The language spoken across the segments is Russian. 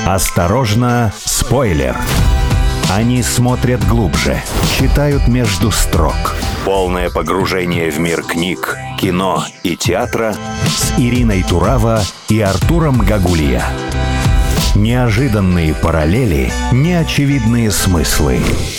Осторожно, спойлер! Они смотрят глубже, читают между строк. Полное погружение в мир книг, кино и театра с Ириной Тураво и Артуром Гагулья. Неожиданные параллели, неочевидные смыслы.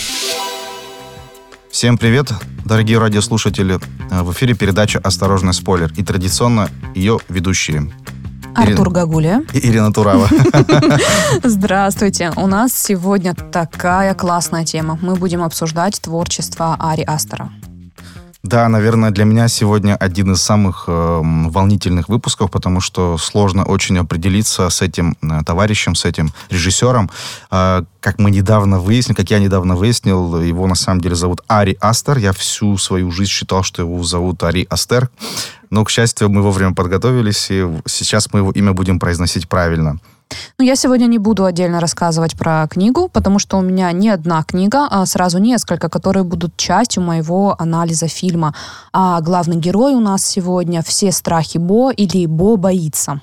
Всем привет, дорогие радиослушатели. В эфире передача «Осторожно, спойлер». И традиционно ее ведущие Артур Гагулья и Ирина Турава. Здравствуйте. У нас сегодня такая классная тема. Мы будем обсуждать творчество Ари Астера. Да, наверное, для меня сегодня один из самых волнительных выпусков, потому что сложно очень определиться с этим товарищем, с этим режиссером. Как я недавно выяснил, его на самом деле зовут Ари Астер. Я всю свою жизнь считал, что его зовут Ари Астер. Но, к счастью, мы вовремя подготовились, и сейчас мы его имя будем произносить правильно. Я сегодня не буду отдельно рассказывать про книгу, потому что у меня не одна книга, а сразу несколько, которые будут частью моего анализа фильма. А главный герой у нас сегодня «Все страхи Бо» или «Бо боится».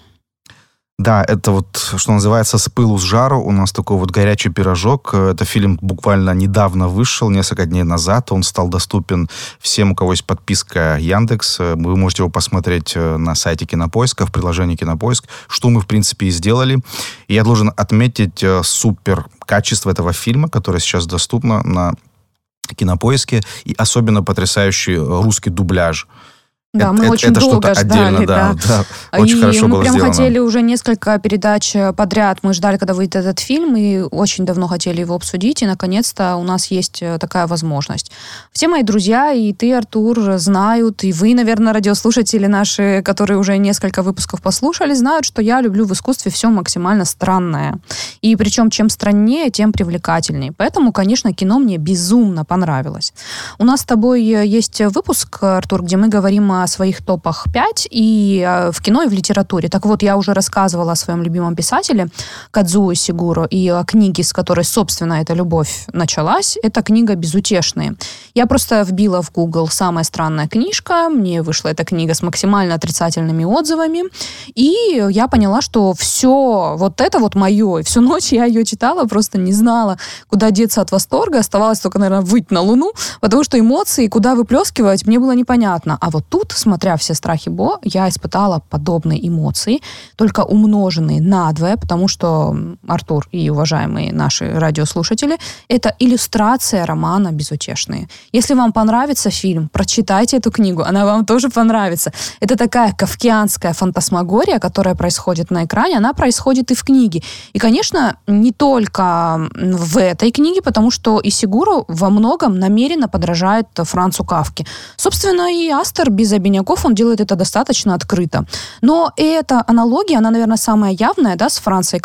Да, это вот, что называется, с пылу с жару. У нас такой вот горячий пирожок. Это фильм буквально недавно вышел, несколько дней назад. Он стал доступен всем, у кого есть подписка Яндекс. Вы можете его посмотреть на сайте Кинопоиска, в приложении Кинопоиск, что мы, в принципе, и сделали. И я должен отметить супер качество этого фильма, которое сейчас доступно на Кинопоиске, и особенно потрясающий русский дубляж. Да, мы очень долго ждали, да. Очень хорошо было сделано. Мы прям хотели уже несколько передач подряд. Мы ждали, когда выйдет этот фильм, и очень давно хотели его обсудить, и наконец-то у нас есть такая возможность. Все мои друзья, и ты, Артур, знают, и вы, наверное, радиослушатели наши, которые уже несколько выпусков послушали, знают, что я люблю в искусстве все максимально странное. И причем чем страннее, тем привлекательнее. Поэтому, конечно, кино мне безумно понравилось. У нас с тобой есть выпуск, Артур, где мы говорим о своих топах 5 и в кино, и в литературе. Так вот, я уже рассказывала о своем любимом писателе Кадзуо Сигуро и о книге, с которой, собственно, эта любовь началась. Это книга «Безутешные». Я просто вбила в Google «Самая странная книжка». Мне вышла эта книга с максимально отрицательными отзывами. И я поняла, что все вот это вот мое. И всю ночь я ее читала, просто не знала, куда деться от восторга. Оставалось только, наверное, выть на луну, потому что эмоции, куда выплескивать, мне было непонятно. А вот тут, смотря «Все страхи Бо», я испытала подобные эмоции, только умноженные надвое, потому что, Артур и уважаемые наши радиослушатели, это иллюстрация романа «Безутешные». Если вам понравится фильм, прочитайте эту книгу, она вам тоже понравится. Это такая кафкианская фантасмагория, которая происходит на экране, она происходит и в книге. И, конечно, не только в этой книге, потому что и Сигуро во многом намеренно подражает Францу Кафке. Собственно, и Астер без обиняков, он делает это достаточно открыто. Но эта аналогия, она, наверное, самая явная, да, с Францем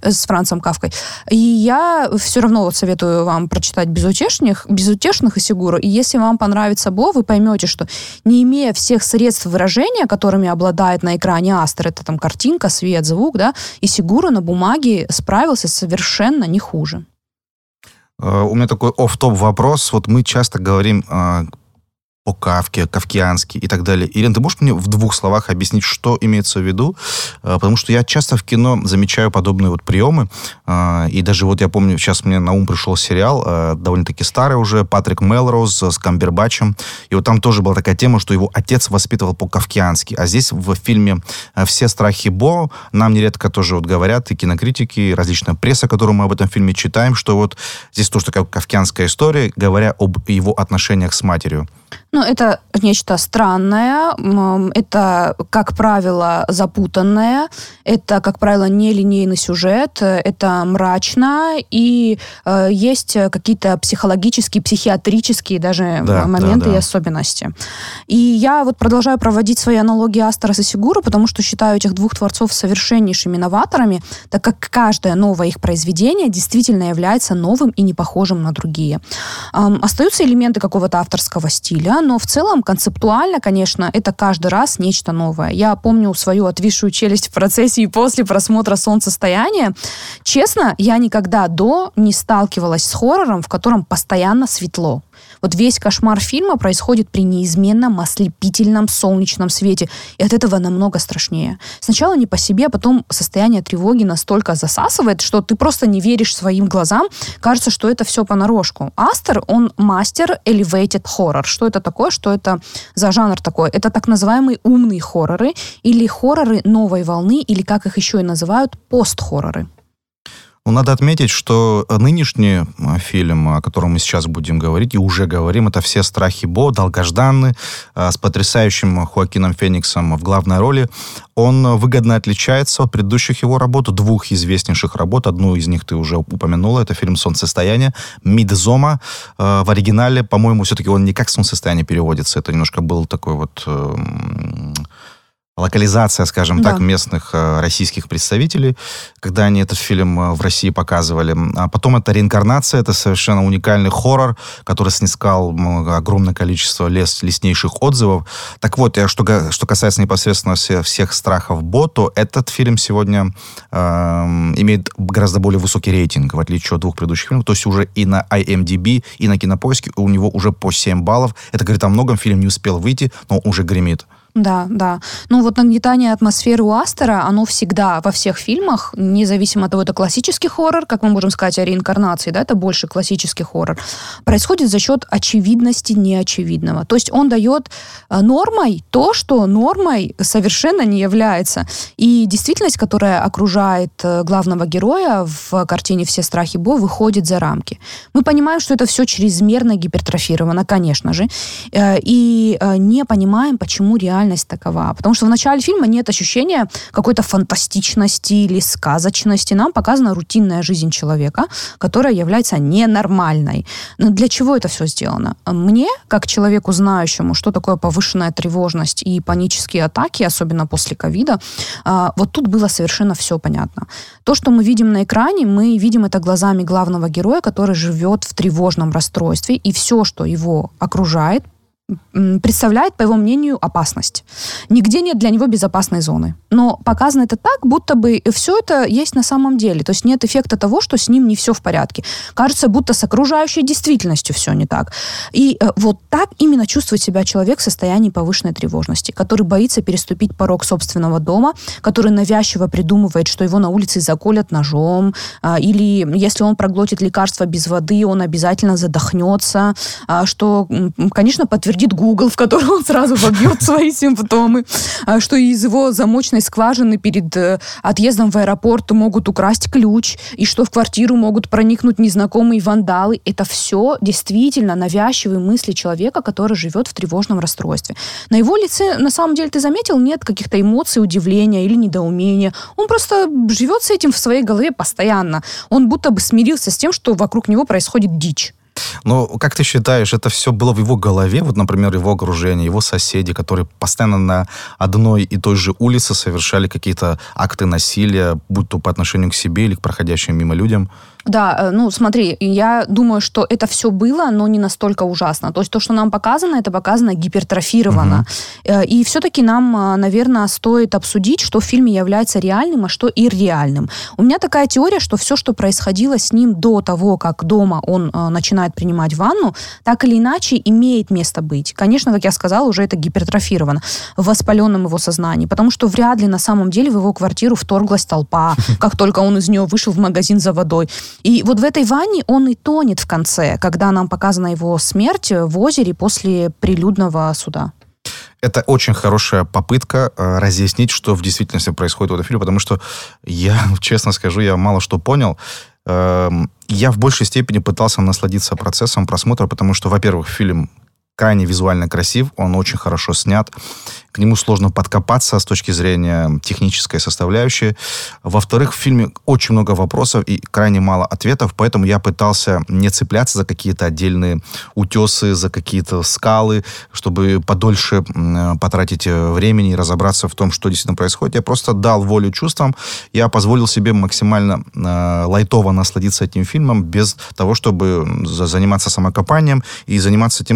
Кафкой. И я все равно вот советую вам прочитать «Безутешных» и Сигуро. И если вам понравится Бо, вы поймете, что не имея всех средств выражения, которыми обладает на экране Астер, это там картинка, свет, звук, да, и Сигуро на бумаге справился совершенно не хуже. У меня такой офф-топ вопрос. Вот мы часто говорим по Кафке, кафкианский и так далее. Ирина, ты можешь мне в двух словах объяснить, что имеется в виду? Потому что я часто в кино замечаю подобные вот приемы. И даже вот я помню, сейчас мне на ум пришел сериал, довольно-таки старый уже, Патрик Мелроуз с Камбербэтчем. И вот там тоже была такая тема, что его отец воспитывал по-кафкиански. А здесь в фильме «Все страхи Бо» нам нередко тоже вот говорят и кинокритики, и различная пресса, которую мы об этом фильме читаем, что вот здесь тоже такая кафкианская история, говоря об его отношениях с матерью. Это нечто странное, это, как правило, запутанное, это, как правило, нелинейный сюжет, это мрачно, и есть какие-то психологические, психиатрические даже моменты и особенности. И я вот продолжаю проводить свои аналогии Астера и Сигуро, потому что считаю этих двух творцов совершеннейшими новаторами, так как каждое новое их произведение действительно является новым и не похожим на другие. Остаются элементы какого-то авторского стиля, но в целом концептуально, конечно, это каждый раз нечто новое. Я помню свою отвисшую челюсть в процессе и после просмотра «Солнцестояния». Честно, я никогда до не сталкивалась с хоррором, в котором постоянно светло. Вот весь кошмар фильма происходит при неизменном ослепительном солнечном свете, и от этого намного страшнее. Сначала не по себе, а потом состояние тревоги настолько засасывает, что ты просто не веришь своим глазам, кажется, что это все понарошку. Астер, он мастер elevated horror. Что это такое? Что это за жанр такой? Это так называемые умные хорроры или хорроры новой волны, или как их еще и называют, пост-хорроры. Ну, надо отметить, что нынешний фильм, о котором мы сейчас будем говорить, и уже говорим, это «Все страхи Бо», долгожданный, с потрясающим Хоакином Фениксом в главной роли. Он выгодно отличается от предыдущих его работ, двух известнейших работ. Одну из них ты уже упомянула, это фильм «Солнцестояние», «Мидсомма». В оригинале, по-моему, все-таки он не как «Солнцестояние» переводится, это немножко был такой вот... локализация, скажем так, местных российских представителей, когда они этот фильм в России показывали. А потом это «Реинкарнация», это совершенно уникальный хоррор, который снискал огромное количество лестнейших отзывов. Так вот, что касается непосредственно всех страхов Бо, то этот фильм сегодня имеет гораздо более высокий рейтинг, в отличие от двух предыдущих фильмов. То есть уже и на IMDb, и на Кинопоиске у него уже по 7 баллов. Это говорит о многом, фильм не успел выйти, но уже гремит. Да, да. Ну вот нагнетание атмосферы у Астера, оно всегда во всех фильмах, независимо от того, это классический хоррор, как мы можем сказать о «Реинкарнации», да, это больше классический хоррор, происходит за счет очевидности неочевидного. То есть он дает нормой то, что нормой совершенно не является. И действительность, которая окружает главного героя в картине «Все страхи Бо», выходит за рамки. Мы понимаем, что это все чрезмерно гипертрофировано, конечно же, и не понимаем, почему реально такова. Потому что в начале фильма нет ощущения какой-то фантастичности или сказочности. Нам показана рутинная жизнь человека, которая является ненормальной. Но для чего это все сделано? Мне, как человеку, знающему, что такое повышенная тревожность и панические атаки, особенно после ковида, вот тут было совершенно все понятно. То, что мы видим на экране, мы видим это глазами главного героя, который живет в тревожном расстройстве, и все, что его окружает, представляет, по его мнению, опасность. Нигде нет для него безопасной зоны. Но показано это так, будто бы все это есть на самом деле. То есть нет эффекта того, что с ним не все в порядке. Кажется, будто с окружающей действительностью все не так. И вот так именно чувствует себя человек в состоянии повышенной тревожности, который боится переступить порог собственного дома, который навязчиво придумывает, что его на улице заколят ножом, или если он проглотит лекарство без воды, он обязательно задохнется, что, конечно, подтвердит Google, в котором он сразу вобьет свои симптомы, что из его замочной скважины перед отъездом в аэропорт могут украсть ключ, и что в квартиру могут проникнуть незнакомые вандалы. Это все действительно навязчивые мысли человека, который живет в тревожном расстройстве. На его лице, на самом деле, ты заметил, нет каких-то эмоций, удивления или недоумения. Он просто живет с этим в своей голове постоянно. Он будто бы смирился с тем, что вокруг него происходит дичь. Но как ты считаешь, это все было в его голове? Вот, например, его окружение, его соседи, которые постоянно на одной и той же улице совершали какие-то акты насилия, будь то по отношению к себе или к проходящим мимо людям? Да, ну смотри, я думаю, что это все было, но не настолько ужасно. То есть то, что нам показано, это показано гипертрофировано. И все-таки нам, наверное, стоит обсудить, что в фильме является реальным, а что ирреальным. У меня такая теория, что все, что происходило с ним до того, как дома он начинает принимать ванну, так или иначе имеет место быть. Конечно, как я сказала, уже это гипертрофировано в воспаленном его сознании, потому что вряд ли на самом деле в его квартиру вторглась толпа, как только он из нее вышел в магазин за водой. И вот в этой ванне он и тонет в конце, когда нам показана его смерть в озере после прилюдного суда. Это очень хорошая попытка разъяснить, что в действительности происходит в этом фильме, потому что я, честно скажу, я мало что понял. Я в большей степени пытался насладиться процессом просмотра, потому что, во-первых, фильм крайне визуально красив, он очень хорошо снят, к нему сложно подкопаться с точки зрения технической составляющей. Во-вторых, в фильме очень много вопросов и крайне мало ответов, поэтому я пытался не цепляться за какие-то отдельные утесы, за какие-то скалы, чтобы подольше потратить времени и разобраться в том, что действительно происходит. Я просто дал волю чувствам, я позволил себе максимально лайтово насладиться этим фильмом без того, чтобы заниматься самокопанием и заниматься тем,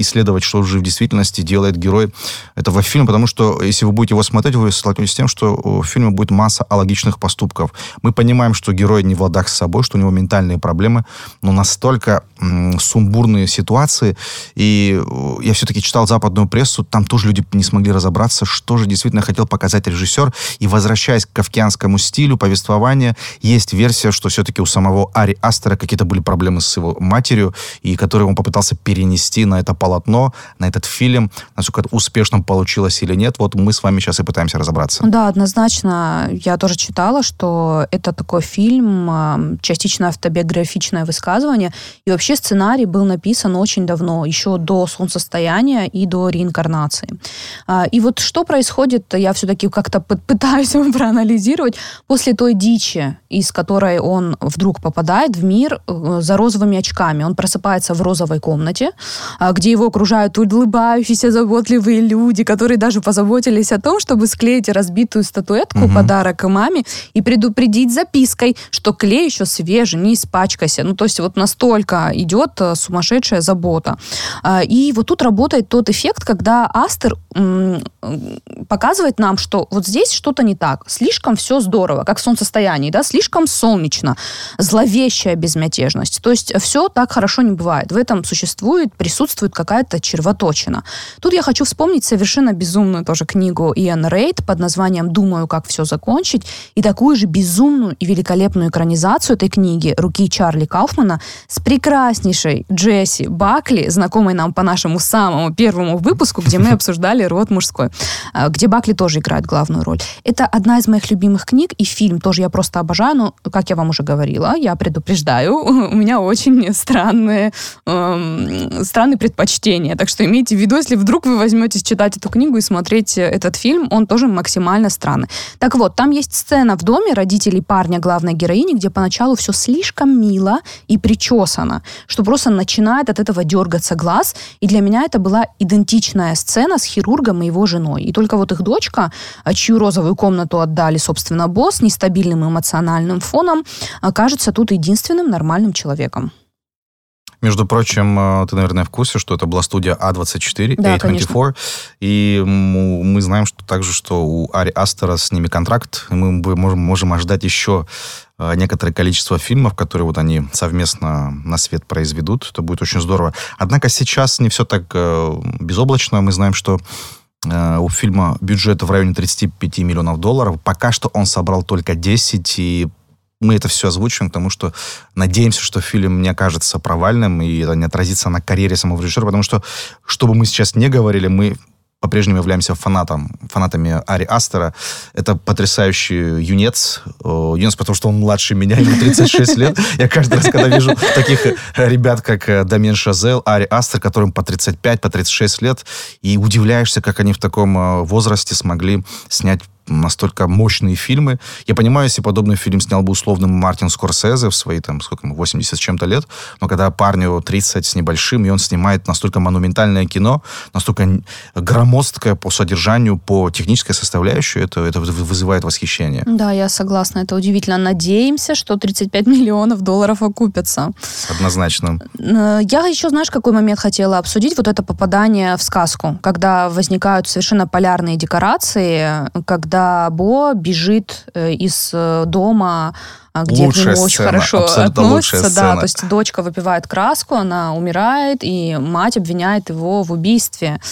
исследовать, что же в действительности делает герой этого фильма, потому что, если вы будете его смотреть, вы столкнетесь с тем, что в фильме будет масса алогичных поступков. Мы понимаем, что герой не в ладах с собой, что у него ментальные проблемы, но настолько сумбурные ситуации, и я все-таки читал западную прессу, там тоже люди не смогли разобраться, что же действительно хотел показать режиссер, и возвращаясь к кавкианскому стилю повествования, есть версия, что все-таки у самого Ари Астера какие-то были проблемы с его матерью, и которые он попытался перенести на это полотно, на этот фильм, насколько это успешно получилось или нет, вот мы с вами сейчас и пытаемся разобраться. Да, однозначно, я тоже читала, что это такой фильм, частично автобиографичное высказывание, и вообще сценарий был написан очень давно, еще до солнцестояния и до реинкарнации. И вот что происходит, я все-таки как-то пытаюсь его проанализировать, после той дичи, из которой он вдруг попадает в мир за розовыми очками. Он просыпается в розовой комнате, где его окружают улыбающиеся, заботливые люди, которые даже позаботились о том, чтобы склеить разбитую статуэтку, подарок маме, и предупредить запиской, что клей еще свежий, не испачкайся. Ну, то есть вот настолько идет сумасшедшая забота. И вот тут работает тот эффект, когда Астер показывает нам, что вот здесь что-то не так. Слишком все здорово, как в солнцестоянии, да, слишком солнечно, зловещая безмятежность. То есть все так хорошо не бывает. В этом присутствует какая-то червоточина. Тут я хочу вспомнить совершенно безумную тоже книгу Иэн Рейд под названием «Думаю, как все закончить», и такую же безумную и великолепную экранизацию этой книги руки Чарли Кауфмана с прекраснейшей Джесси Бакли, знакомой нам по нашему самому первому выпуску, где мы обсуждали род мужской, где Бакли тоже играет главную роль. Это одна из моих любимых книг, и фильм тоже я просто обожаю, но, как я вам уже говорила, я предупреждаю, у меня очень странные предпочтения, так что имейте в виду, если вдруг вы возьметесь читать эту книгу и смотреть этот фильм, он тоже максимально странный. Так вот, там есть сцена в доме родителей парня главной героини, где поначалу все слишком мило и причесано, что просто начинает от этого дергаться глаз, и для меня это была идентичная сцена с хирургом и его женой. И только вот их дочка, чью розовую комнату отдали, собственно, босс, с нестабильным эмоциональным фоном, кажется тут единственным нормальным человеком. Между прочим, ты, наверное, в курсе, что это была студия А24, да, A24, конечно. И мы знаем также, что у Ари Астера с ними контракт, и мы можем ожидать еще некоторое количество фильмов, которые вот они совместно на свет произведут. Это будет очень здорово. Однако сейчас не все так безоблачно. Мы знаем, что у фильма бюджет в районе $35 миллионов. Пока что он собрал только 10, и мы это все озвучиваем, потому что надеемся, что фильм не окажется провальным, и это не отразится на карьере самого режиссера, потому что, что бы мы сейчас не говорили, мы по-прежнему являемся фанатами Ари Астера. Это потрясающий юнец, потому что он младше меня, ему 36 лет. Я каждый раз, когда вижу таких ребят, как Дамьен Шазель, Ари Астер, которым по 35, по 36 лет, и удивляешься, как они в таком возрасте смогли снять настолько мощные фильмы. Я понимаю, если подобный фильм снял бы условно Мартин Скорсезе в свои, 80 с чем-то лет, но когда парню 30 с небольшим, и он снимает настолько монументальное кино, настолько громоздкое по содержанию, по технической составляющей, это вызывает восхищение. Да, я согласна, это удивительно. Надеемся, что $35 миллионов окупятся. Однозначно. Я еще, знаешь, какой момент хотела обсудить? Вот это попадание в сказку, когда возникают совершенно полярные декорации, когда Бо бежит из дома, где к нему очень хорошо относятся. Да, то есть дочка выпивает краску, она умирает, и мать обвиняет его в убийстве.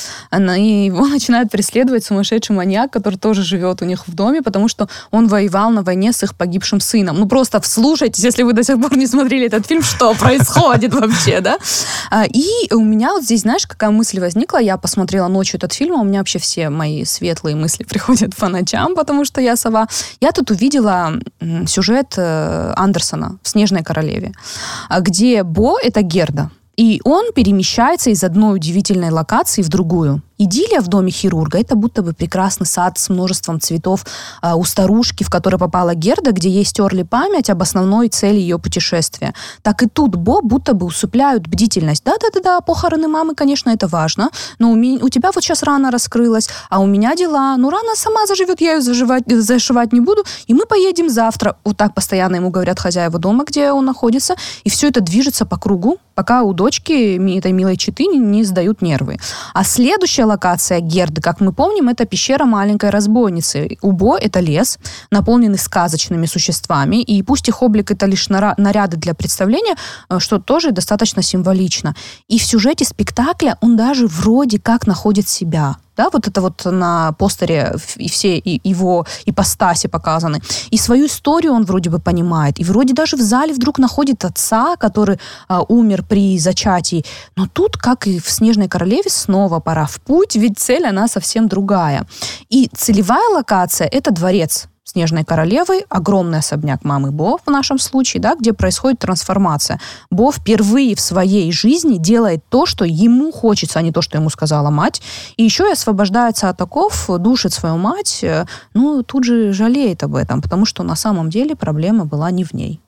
И его начинает преследовать сумасшедший маньяк, который тоже живет у них в доме, потому что он воевал на войне с их погибшим сыном. Ну, просто вслушайтесь, если вы до сих пор не смотрели этот фильм, что происходит вообще, да? И у меня вот здесь, знаешь, какая мысль возникла? Я посмотрела ночью этот фильм, а у меня вообще все мои светлые мысли приходят по ночам, потому что я сова. Я тут увидела сюжет Андерсона в «Снежной королеве», где Бо — это Герда. И он перемещается из одной удивительной локации в другую. Идиллия в доме хирурга — это будто бы прекрасный сад с множеством цветов у старушки, в который попала Герда, где ей стерли память об основной цели ее путешествия. Так и тут Бо будто бы усыпляют бдительность. Да, похороны мамы, конечно, это важно, но у тебя вот сейчас рана раскрылась, а у меня дела. Ну, рана сама заживет, я ее зашивать не буду, и мы поедем завтра. Вот так постоянно ему говорят хозяева дома, где он находится, и все это движется по кругу, пока у дочки этой милой четы не сдают нервы. А следующая локация Герды, как мы помним, это пещера маленькой разбойницы. У Бо это лес, наполненный сказочными существами, и пусть их облик это лишь наряды для представления, что тоже достаточно символично. И в сюжете спектакля он даже вроде как находит себя. Да, вот это вот на постере и все его ипостаси показаны. И свою историю он вроде бы понимает. И вроде даже в зале вдруг находит отца, который умер при зачатии. Но тут, как и в «Снежной королеве», снова пора в путь, ведь цель, она совсем другая. И целевая локация — это дворец Снежной королевы, огромный особняк мамы Бо в нашем случае, да, где происходит трансформация. Бо впервые в своей жизни делает то, что ему хочется, а не то, что ему сказала мать. И еще и освобождается от оков, душит свою мать, ну, тут же жалеет об этом, потому что на самом деле проблема была не в ней.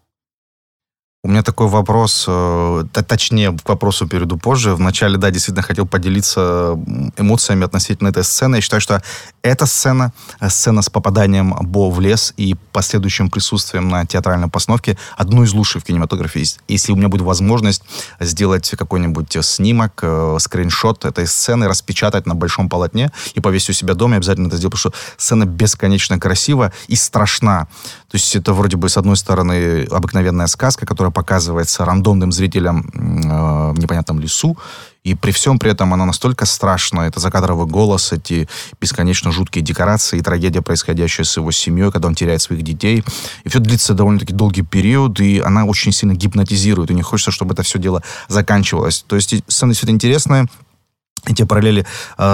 У меня такой вопрос, точнее, к вопросу перейду позже. Вначале, да, действительно хотел поделиться эмоциями относительно этой сцены. Я считаю, что эта сцена с попаданием Бо в лес и последующим присутствием на театральной постановке, одну из лучших в кинематографе. Если у меня будет возможность сделать какой-нибудь снимок, скриншот этой сцены, распечатать на большом полотне и повесить у себя дома, я обязательно это сделаю, потому что сцена бесконечно красива и страшна. То есть это вроде бы, с одной стороны, обыкновенная сказка, которая показывается рандомным зрителям в непонятном лесу, и при всем при этом она настолько страшная. Это закадровый голос, эти бесконечно жуткие декорации и трагедия, происходящая с его семьей, когда он теряет своих детей. И все длится довольно-таки долгий период, и она очень сильно гипнотизирует, и не хочется, чтобы это все дело заканчивалось. То есть сцена действительно интересная. Эти параллели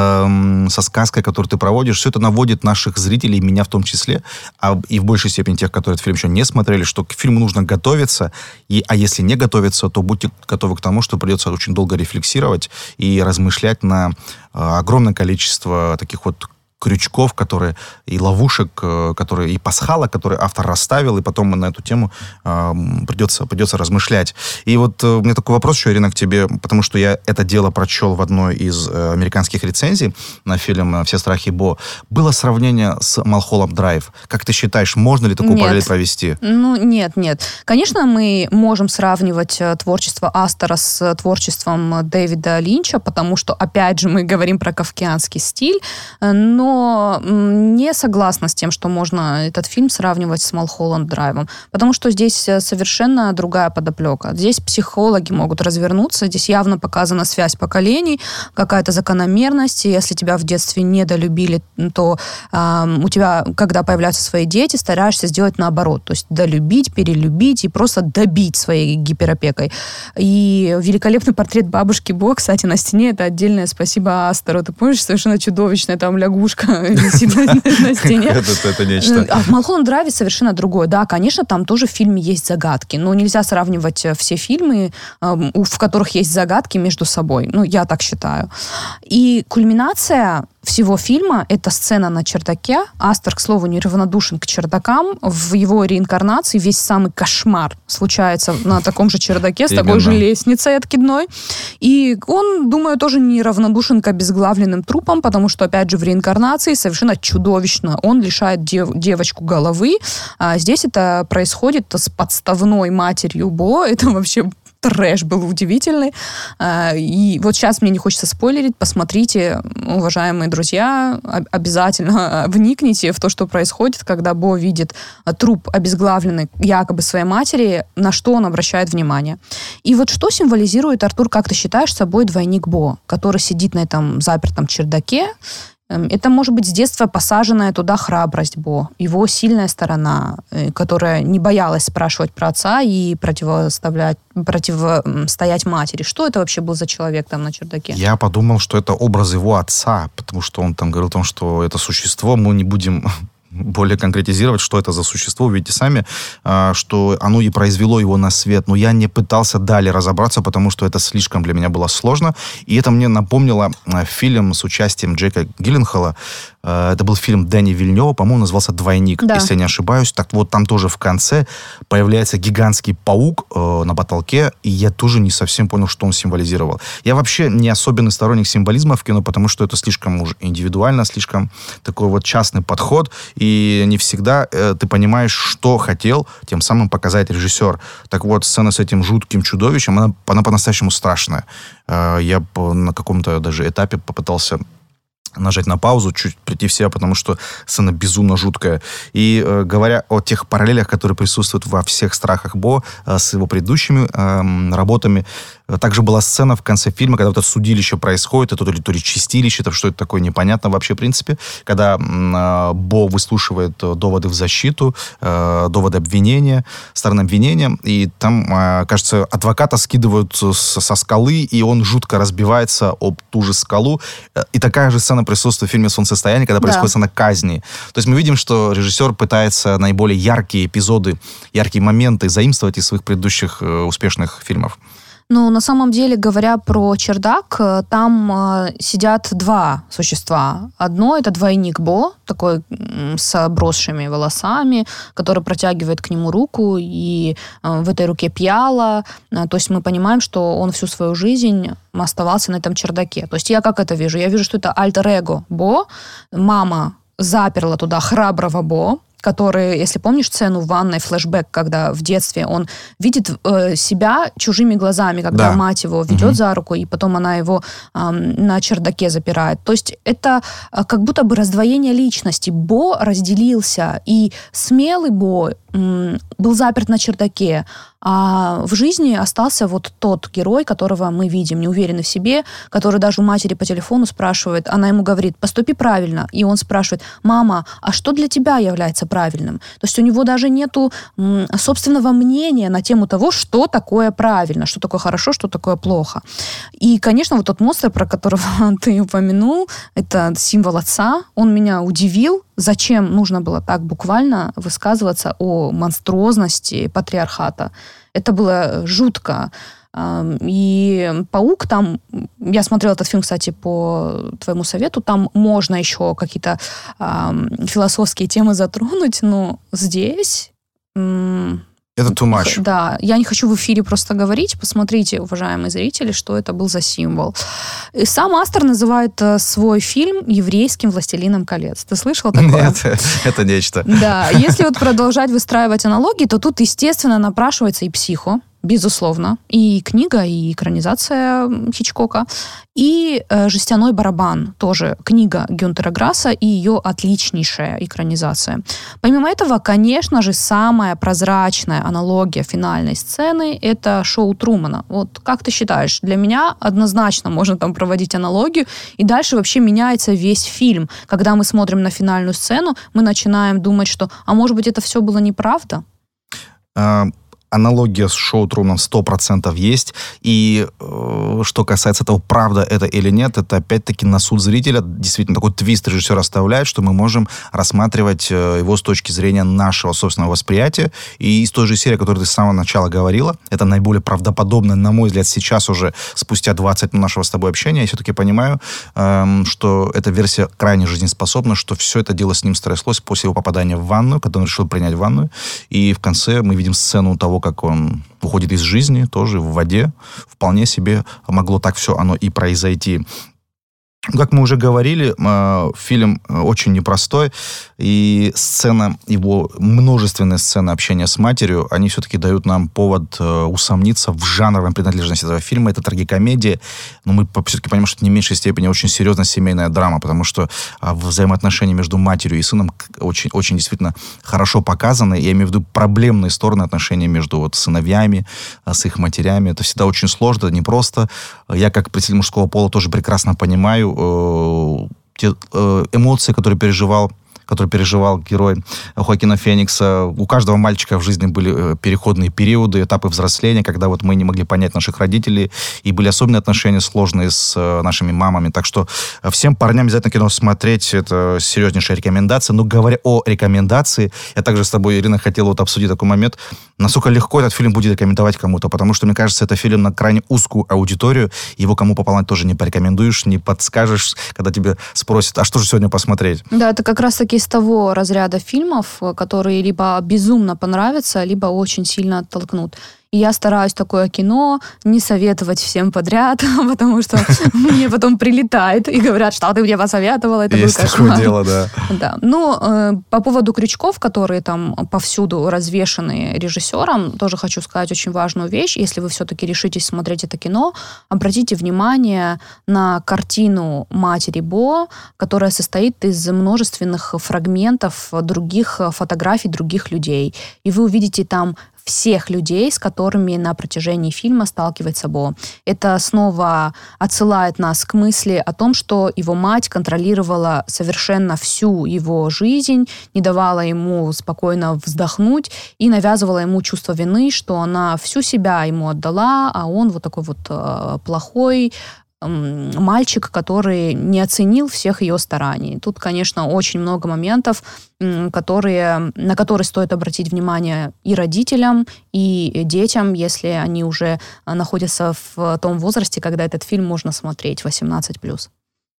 со сказкой, которую ты проводишь, все это наводит наших зрителей, меня в том числе, и в большей степени тех, которые этот фильм еще не смотрели, что к фильму нужно готовиться, а если не готовиться, то будьте готовы к тому, что придется очень долго рефлексировать и размышлять на огромное количество таких вот крючков, которые и ловушек, которые и пасхалок, которые автор расставил, и потом на эту тему придется размышлять. И вот у меня такой вопрос еще, Ирина, к тебе, потому что я это дело прочел в одной из американских рецензий на фильм «Все страхи Бо». Было сравнение с «Малхолланд Драйв». Как ты считаешь, можно ли такую параллель провести? Ну, нет. Конечно, мы можем сравнивать творчество Астера с творчеством Дэвида Линча, потому что, опять же, мы говорим про кафкианский стиль, но не согласна с тем, что можно этот фильм сравнивать с «Малхолланд Драйвом», потому что здесь совершенно другая подоплека. Здесь психологи могут развернуться, здесь явно показана связь поколений, какая-то закономерность. И если тебя в детстве недолюбили, то у тебя, когда появляются свои дети, стараешься сделать наоборот, то есть долюбить, перелюбить и просто добить своей гиперопекой. И великолепный портрет бабушки Бо, кстати, на стене, это отдельное спасибо Астеру. Ты помнишь, совершенно чудовищная там лягушка висит на стене. Это нечто. А в «Малхолланд Драйве» совершенно другое. Да, конечно, там тоже в фильме есть загадки, но нельзя сравнивать все фильмы, в которых есть загадки, между собой. Ну, я так считаю. И кульминация всего фильма — это сцена на чердаке. Астер, к слову, неравнодушен к чердакам. В его реинкарнации весь самый кошмар случается на таком же чердаке, с такой же лестницей откидной. И он, думаю, тоже неравнодушен к обезглавленным трупам, потому что, опять же, в реинкарнации совершенно чудовищно. Он лишает девочку головы. А здесь это происходит с подставной матерью Бо. Это вообще трэш был удивительный. И вот сейчас мне не хочется спойлерить. Посмотрите, уважаемые друзья, обязательно вникните в то, что происходит, когда Бо видит труп обезглавленный якобы своей матери, на что он обращает внимание. И вот что символизирует, Артур, как ты считаешь, собой двойник Бо, который сидит на этом запертом чердаке? Это, может быть, с детства посаженная туда храбрость Бо, его сильная сторона, которая не боялась спрашивать про отца и противостоять матери. Что это вообще был за человек там на чердаке? Я подумал, что это образ его отца, потому что он там говорил о том, что это существо мы не будем более конкретизировать, что это за существо. Вы видите сами, что оно и произвело его на свет. Но я не пытался далее разобраться, потому что это слишком для меня было сложно. И это мне напомнило фильм с участием Джейка Гилленхола. Это был фильм Дэни Вильнёва, по-моему, назывался «Двойник», если я не ошибаюсь. Так вот, там тоже в конце появляется гигантский паук на потолке, и я тоже не совсем понял, что он символизировал. Я вообще не особенный сторонник символизма в кино, потому что это слишком уже индивидуально, слишком такой вот частный подход, и не всегда ты понимаешь, что хотел тем самым показать режиссер. Так вот, сцена с этим жутким чудовищем, она по-настоящему страшная. Я на каком-то даже этапе попытался нажать на паузу, чуть прийти в себя, потому что сцена безумно жуткая. И говоря о тех параллелях, которые присутствуют во всех страхах Бо с его предыдущими работами, также была сцена в конце фильма, когда вот это судилище происходит, это то ли чистилище, это что это такое, непонятно вообще, в принципе, когда Бо выслушивает доводы в защиту, доводы обвинения, стороны обвинения, и там, кажется, адвоката скидывают со скалы, и он жутко разбивается об ту же скалу. И такая же сцена присутствует в фильме «Солнцестояние», когда происходит сцена казни. То есть мы видим, что режиссер пытается наиболее яркие эпизоды, яркие моменты заимствовать из своих предыдущих успешных фильмов. Ну, на самом деле, говоря про чердак, там сидят два существа. Одно — это двойник Бо, такой с обросшими волосами, который протягивает к нему руку, и в этой руке пиала. То есть мы понимаем, что он всю свою жизнь оставался на этом чердаке. То есть я как это вижу? Я вижу, что это альтер-эго Бо. Мама заперла туда храброго Бо, который, если помнишь сцену в ванной, флешбэк, когда в детстве он видит себя чужими глазами, когда мать его ведет за руку, и потом она его на чердаке запирает. То есть это как будто бы раздвоение личности. Бо разделился, и смелый Бо был заперт на чердаке, а в жизни остался вот тот герой, которого мы видим, неуверенный в себе, который даже у матери по телефону спрашивает, она ему говорит: поступи правильно, и он спрашивает: мама, а что для тебя является правильным? То есть у него даже нету собственного мнения на тему того, что такое правильно, что такое хорошо, что такое плохо. И, конечно, вот тот монстр, про которого ты упомянул, это символ отца, он меня удивил. Зачем нужно было так буквально высказываться о монструозности патриархата? Это было жутко. И паук там... Я смотрела этот фильм, кстати, по твоему совету. Там можно еще какие-то философские темы затронуть, но здесь... Это too much. Да, я не хочу в эфире просто говорить. Посмотрите, уважаемые зрители, что это был за символ. И сам автор называет свой фильм еврейским «Властелином колец». Ты слышал такое? Нет, это нечто. Да, если вот продолжать выстраивать аналогии, то тут, естественно, напрашивается и «Психо», безусловно, и книга, и экранизация Хичкока, и «Жестяной барабан», тоже книга Гюнтера Грасса и ее отличнейшая экранизация. Помимо этого, конечно же, самая прозрачная аналогия финальной сцены — это шоу Трумана. Вот как ты считаешь, для меня однозначно можно там проводить аналогию, и дальше вообще меняется весь фильм. Когда мы смотрим на финальную сцену, мы начинаем думать, что, а может быть, это все было неправда? Аналогия с шоу Трумана 100% есть. И что касается того, правда это или нет, это опять-таки на суд зрителя. Действительно, такой твист режиссер оставляет, что мы можем рассматривать его с точки зрения нашего собственного восприятия. И из той же серии, о которой ты с самого начала говорила, это наиболее правдоподобно, на мой взгляд, сейчас уже, спустя 20 минут нашего с тобой общения, я все-таки понимаю, что эта версия крайне жизнеспособна, что все это дело с ним стряслось после его попадания в ванную, когда он решил принять ванную. И в конце мы видим сцену того, как он уходит из жизни, тоже в воде. Вполне себе могло так все оно и произойти. Как мы уже говорили, фильм очень непростой, и его множественные сцены общения с матерью, они все-таки дают нам повод усомниться в жанровой принадлежности этого фильма. Это трагикомедия, но мы все-таки понимаем, что это не в меньшей степени очень серьезная семейная драма, потому что взаимоотношения между матерью и сыном очень, очень действительно хорошо показаны. Я имею в виду проблемные стороны отношений между вот сыновьями, с их матерями. Это всегда очень сложно, это непросто. Я, как представитель мужского пола, тоже прекрасно понимаю те эмоции, которые переживал который переживал герой Хоакина Феникса. У каждого мальчика в жизни были переходные периоды, этапы взросления, когда вот мы не могли понять наших родителей, и были особенные отношения сложные с нашими мамами. Так что всем парням обязательно кино смотреть. Это серьезнейшая рекомендация. Но говоря о рекомендации, я также с тобой, Ирина, хотела вот обсудить такой момент, насколько легко этот фильм будет рекомендовать кому-то, потому что, мне кажется, это фильм на крайне узкую аудиторию, его кому попало тоже не порекомендуешь, не подскажешь, когда тебе спросят, а что же сегодня посмотреть? Да, это как раз-таки из того разряда фильмов, которые либо безумно понравятся, либо очень сильно оттолкнут. И я стараюсь такое кино не советовать всем подряд, потому что мне потом прилетает и говорят, что ты мне посоветовала, это был кошмар. Есть такое дело, да. Да. Ну, по поводу крючков, которые там повсюду развешаны режиссером, тоже хочу сказать очень важную вещь. Если вы все-таки решитесь смотреть это кино, обратите внимание на картину матери Бо, которая состоит из множественных фрагментов других фотографий других людей. И вы увидите там всех людей, с которыми на протяжении фильма сталкивается Бо. Это снова отсылает нас к мысли о том, что его мать контролировала совершенно всю его жизнь, не давала ему спокойно вздохнуть и навязывала ему чувство вины, что она всю себя ему отдала, а он вот такой вот плохой мальчик, который не оценил всех ее стараний. Тут, конечно, очень много моментов, на которые стоит обратить внимание и родителям, и детям, если они уже находятся в том возрасте, когда этот фильм можно смотреть 18+.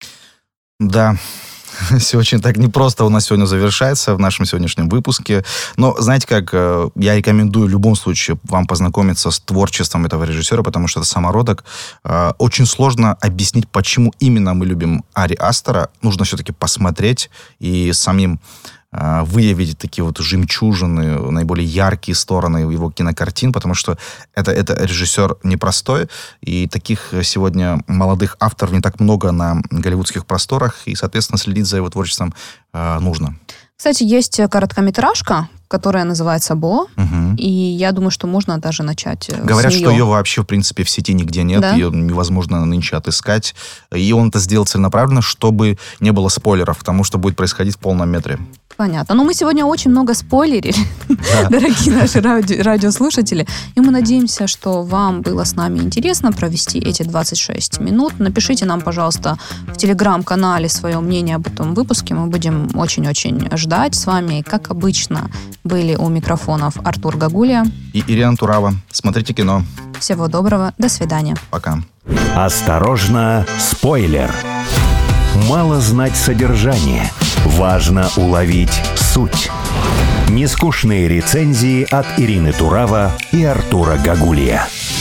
Да. Все очень так непросто у нас сегодня завершается в нашем сегодняшнем выпуске. Но, знаете как, я рекомендую в любом случае вам познакомиться с творчеством этого режиссера, потому что это самородок. Очень сложно объяснить, почему именно мы любим Ари Астера. Нужно все-таки посмотреть и самим выявить такие вот жемчужины, наиболее яркие стороны его кинокартин, потому что это режиссер непростой, и таких сегодня молодых авторов не так много на голливудских просторах, и, соответственно, следить за его творчеством нужно. Кстати, есть короткометражка, которая называется «Бо», и я думаю, что можно даже начать Говорят, с нее. что ее вообще, в принципе, в сети нигде нет, да? Ее невозможно нынче отыскать, и он это сделал целенаправленно, чтобы не было спойлеров к тому, что будет происходить в полном метре. Понятно. Но мы сегодня очень много спойлерили, дорогие наши радиослушатели. И мы надеемся, что вам было с нами интересно провести эти 26 минут. Напишите нам, пожалуйста, в телеграм-канале свое мнение об этом выпуске. Мы будем очень-очень ждать. С вами, как обычно, были у микрофонов Артур Гагулия И Ирина Турава. Смотрите кино. Всего доброго. До свидания. Пока. Осторожно, спойлер! Мало знать содержание, важно уловить суть. Нескучные рецензии от Ирины Турава и Артура Гагулия.